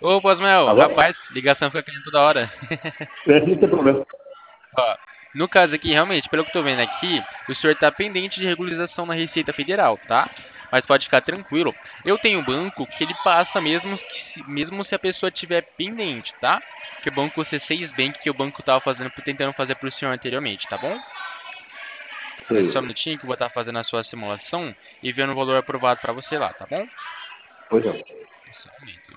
Ô, Posmel, Alô? rapaz, ligação fica caindo toda hora. Não tem problema. Ó, no caso aqui, realmente, pelo que eu tô vendo aqui, o senhor tá pendente de regularização na Receita Federal, tá? Mas pode ficar tranquilo. Eu tenho um banco que ele passa mesmo se a pessoa tiver pendente, tá? Que é o banco C6 Bank, que o banco tava tentando fazer pro senhor anteriormente, tá bom? É só um Sei. minutinho que eu vou estar fazendo a sua simulação e vendo o valor aprovado pra você lá, tá bom? Pois não. Só um momento.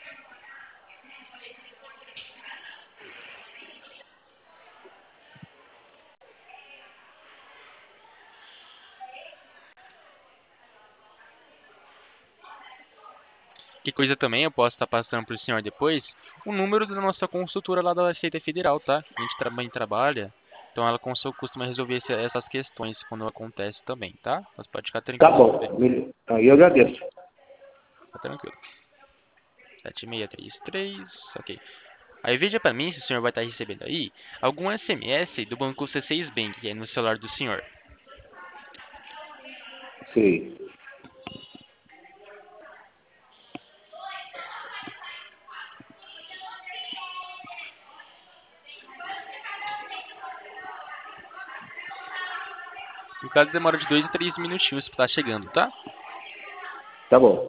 Que coisa também, eu posso estar passando para o senhor depois o número da nossa consultora lá da Receita Federal, tá? A gente também trabalha, então ela costuma resolver essas questões quando acontece também, tá? Mas pode ficar Tá tranquilo bom. também. Aí eu agradeço. Fica tranquilo. 7633, ok. Aí veja para mim se o senhor vai estar recebendo aí algum SMS do banco C6 Bank, que é no celular do senhor. Sei. No caso, demora de 2 a 3 minutinhos para estar chegando, tá? Tá bom.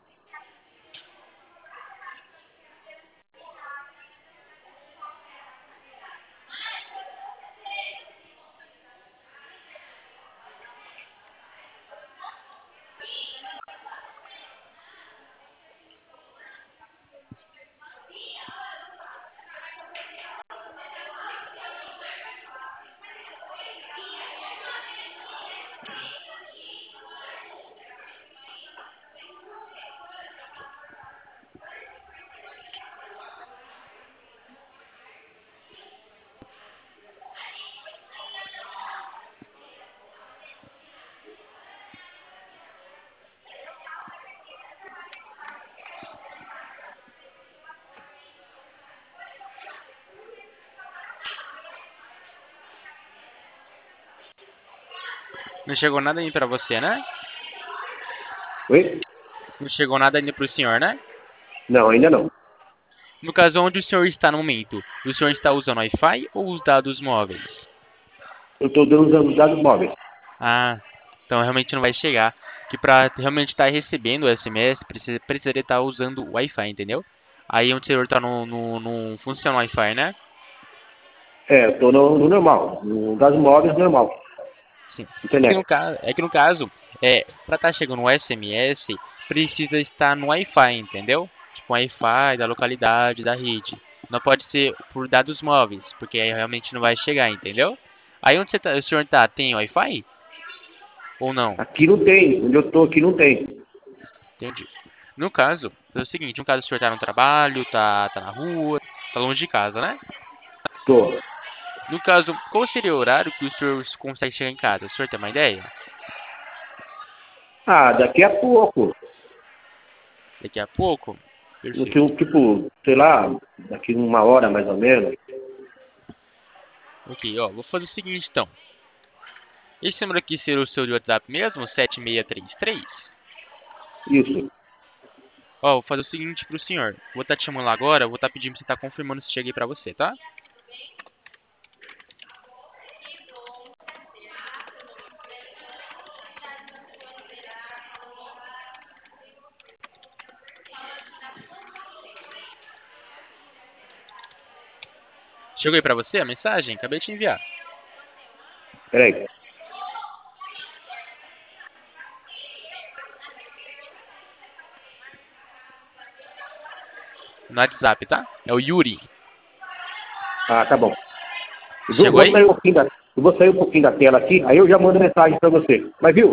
Não chegou nada ainda para você, né? Oi? Não chegou nada ainda para o senhor, né? Não, ainda não. No caso, onde o senhor está no momento? O senhor está usando Wi-Fi ou os dados móveis? Eu estou usando os dados móveis. Ah, então realmente não vai chegar. Que para realmente estar recebendo o SMS, precisaria estar usando o Wi-Fi, entendeu? Aí onde o senhor está no funciona o Wi-Fi, né? É, eu estou no normal. No dados móveis normal. Sim. Internet. É que no caso, para estar chegando o SMS, precisa estar no Wi-Fi, entendeu? Tipo, Wi-Fi da localidade, da rede. Não pode ser por dados móveis, porque aí realmente não vai chegar, entendeu? Aí onde o senhor tá, tem Wi-Fi? Ou não? Aqui não tem. Onde eu estou aqui não tem. Entendi. No caso, é o seguinte, no caso o senhor tá no trabalho, tá na rua, tá longe de casa, né? Estou. No caso, qual seria o horário que o senhor consegue chegar em casa? O senhor tem uma ideia? Ah, daqui a pouco. Daqui a pouco? No que, Perfeito. tipo, sei lá, daqui uma hora mais ou menos. Ok, ó, vou fazer o seguinte então. Esse número aqui será o seu de WhatsApp mesmo? 7633. Isso. Ó, vou fazer o seguinte pro senhor. Vou estar te chamando lá agora, vou estar pedindo pra você estar confirmando se cheguei pra você, tá? Chegou aí pra você a mensagem? Acabei de te enviar. Peraí. No WhatsApp, tá? É o Yuri. Ah, tá bom. Chegou aí? Eu vou sair um pouquinho da tela aqui, aí eu já mando mensagem para você. Mas viu,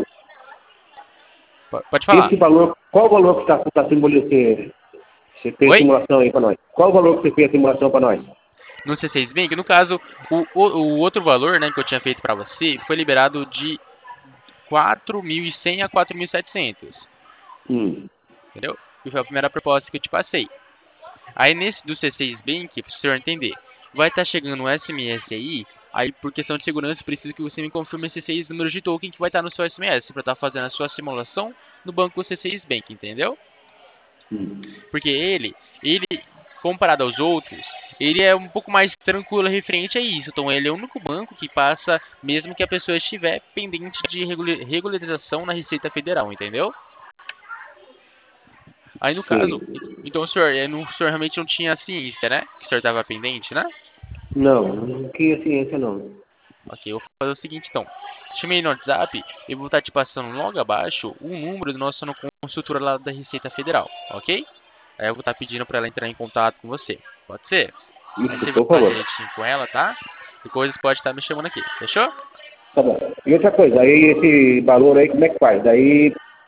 Pode falar. esse valor, qual o valor que está simbolizando? Você fez a Oi? simulação aí para nós? Qual o valor que você fez a simulação para nós? No C6 Bank, no caso, o outro valor, né, que eu tinha feito para você foi liberado de 4.100 a 4.700, Hum, entendeu? Que foi a primeira proposta que eu te passei. Aí nesse do C6 Bank, para o senhor entender, vai estar chegando um SMS aí por questão de segurança, preciso que você me confirme esses 6 números de token que vai estar no seu SMS para estar fazendo a sua simulação no banco C6 Bank, entendeu? hum. Porque ele comparado aos outros, ele é um pouco mais tranquilo referente a isso. Então, ele é o único banco que passa, mesmo que a pessoa estiver pendente de regularização na Receita Federal, entendeu? Aí, no caso, Sim. então o senhor realmente não tinha ciência, né? Que o senhor estava pendente, né? Não tinha ciência, não. Ok, eu vou fazer o seguinte, então. Chamei no WhatsApp e vou estar te passando logo abaixo o número do nosso consultora lá da Receita Federal, ok? Aí eu vou estar pedindo para ela entrar em contato com você. Pode ser? Aí Isso, você vai por falar favor. direitinho com ela, tá? Depois pode estar me chamando aqui, fechou? Tá bom. E outra coisa, aí esse valor aí, como é que faz? Daí,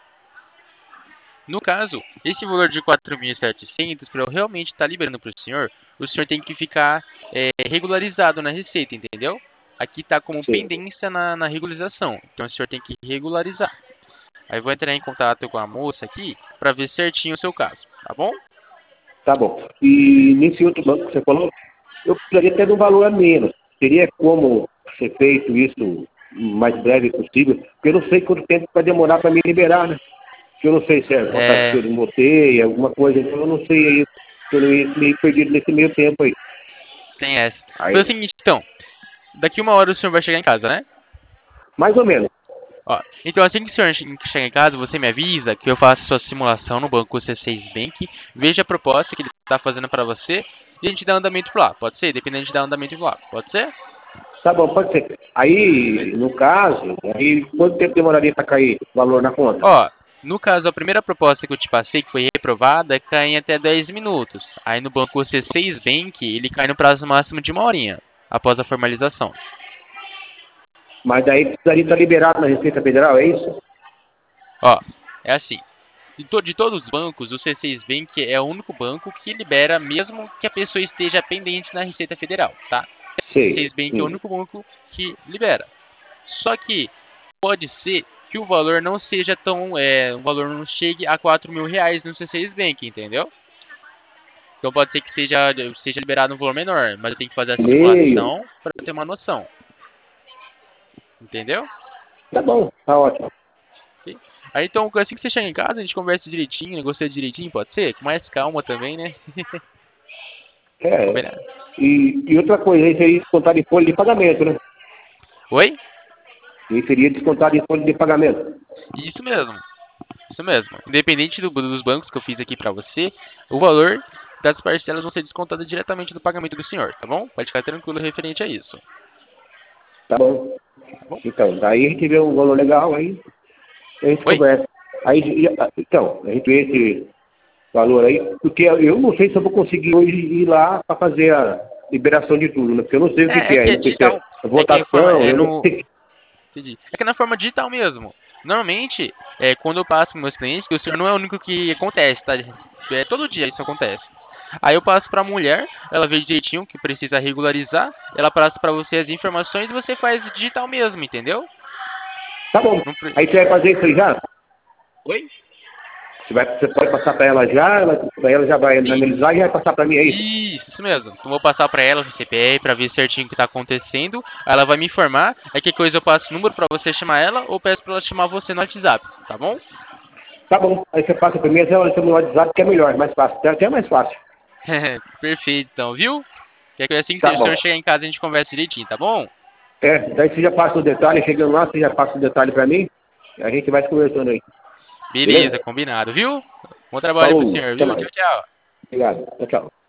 No caso, esse valor de 4.700, para eu realmente estar liberando para o senhor tem que ficar regularizado na Receita, entendeu? Aqui está como sim, pendência na regularização. Então o senhor tem que regularizar. Aí eu vou entrar em contato com a moça aqui para ver certinho o seu caso, tá bom? tá bom. E nesse outro banco que você falou, eu precisaria ter um valor a menos. Teria como ser feito isso o mais breve possível? Porque eu não sei quanto tempo vai demorar para me liberar, né? Eu não sei se é É, votação de moteio, alguma coisa, então eu não sei aí, se eu não ia me perdido nesse meio tempo aí. tem essa. Foi o Aí, seguinte, então. Daqui uma hora o senhor vai chegar em casa, né? mais ou menos. Ó, então assim que o senhor chegar em casa, você me avisa que eu faço sua simulação no banco C6 Bank, veja a proposta que ele está fazendo para você e a gente dá andamento por lá. Pode ser? Dependendo de dar andamento por lá. Pode ser? Tá bom, pode ser. Aí, no caso, aí quanto tempo demoraria para cair o valor na conta? Ó, no caso, a primeira proposta que eu te passei, que foi reprovada, cai em até 10 minutos. Aí no banco C6 Bank, ele cai no prazo máximo de uma horinha, após a formalização. Mas daí precisaria estar liberado na Receita Federal, é isso? Ó, é assim. De todos os bancos, o C6 Bank é o único banco que libera mesmo que a pessoa esteja pendente na Receita Federal, tá? O Sei. C6 Bank é o único banco que libera. Só que pode ser que o valor não seja tão, o valor não chegue a R$ 4.000 no C6 Bank, entendeu? Então pode ser que seja liberado um valor menor, mas eu tenho que fazer a Meio. simulação para ter uma noção, entendeu? Tá bom, tá ótimo. Ok? Aí então, assim que você chegar em casa, a gente conversa direitinho, negocia direitinho, pode ser? Com mais calma também, né? É. Combinado. E outra coisa, aí seria descontado em folha de pagamento, né? Oi? E seria descontado em folha de pagamento. Isso mesmo. Isso mesmo. Independente dos bancos que eu fiz aqui pra você, o valor das parcelas vão ser descontadas diretamente do pagamento do senhor, tá bom? Pode ficar tranquilo referente a isso. Tá bom. Tá bom? Então, daí a gente vê um valor legal, aí a gente Oi? conversa. Aí, então, a gente vê esse valor aí, porque eu não sei se eu vou conseguir hoje ir lá para fazer a liberação de tudo, né? Porque eu não sei o que É que é. que é Não sei se digital. é É que é, forma, votação, é eu não no. sei. Entendi. É que é na forma digital mesmo. Normalmente, quando eu passo para meus clientes, que o senhor não é o único que acontece, tá? Todo dia isso acontece. Aí eu passo para a mulher, ela vê direitinho o que precisa regularizar, ela passa para você as informações e você faz digital mesmo, entendeu? Tá bom. Não pre- Aí você vai fazer isso aí já? Oi? Você pode passar para ela já, daí ela já vai Sim. analisar e vai passar para mim, é isso? Isso mesmo. Então vou passar para ela o CPR para ver certinho o que está acontecendo. Aí ela vai me informar. Aí que coisa eu passo o número para você chamar ela ou peço para ela chamar você no WhatsApp, tá bom? Tá bom. Aí você passa para mim, ela chama no WhatsApp, que é melhor, mais fácil. Até mais fácil. Perfeito, então, viu? Que é assim que Tá o bom. senhor chegar em casa a gente conversa direitinho, tá bom? É, daí você já passa o detalhe, chegando lá, você já passa o detalhe para mim, e a gente vai se conversando aí. Beleza, Beleza? combinado, viu? Bom trabalho pro Falou, senhor, até viu? mais. Tchau, tchau. Obrigado. Tchau, tchau.